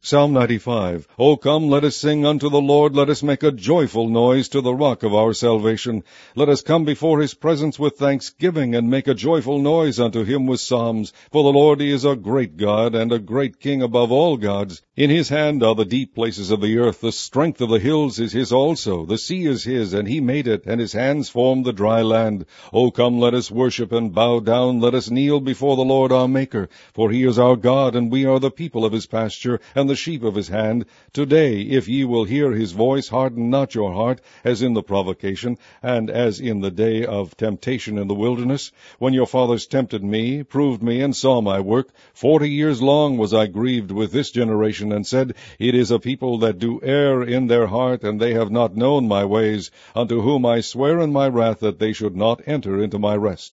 Psalm 95. O come, let us sing unto the Lord, let us make a joyful noise to the rock of our salvation. Let us come before his presence with thanksgiving, and make a joyful noise unto him with psalms. For the Lord, he is a great God, and a great King above all gods. In his hand are the deep places of the earth, the strength of the hills is his also. The sea is his, and he made it, and his hands formed the dry land. O come, let us worship and bow down, let us kneel before the Lord our Maker. For he is our God, and we are the people of his pasture, and the sheep of his hand. Today, if ye will hear his voice, harden not your heart, as in the provocation, and as in the day of temptation in the wilderness, when your fathers tempted me, proved me, and saw my work. 40 years long was I grieved with this generation, and said, It is a people that do err in their heart, and they have not known my ways, unto whom I swear in my wrath that they should not enter into my rest.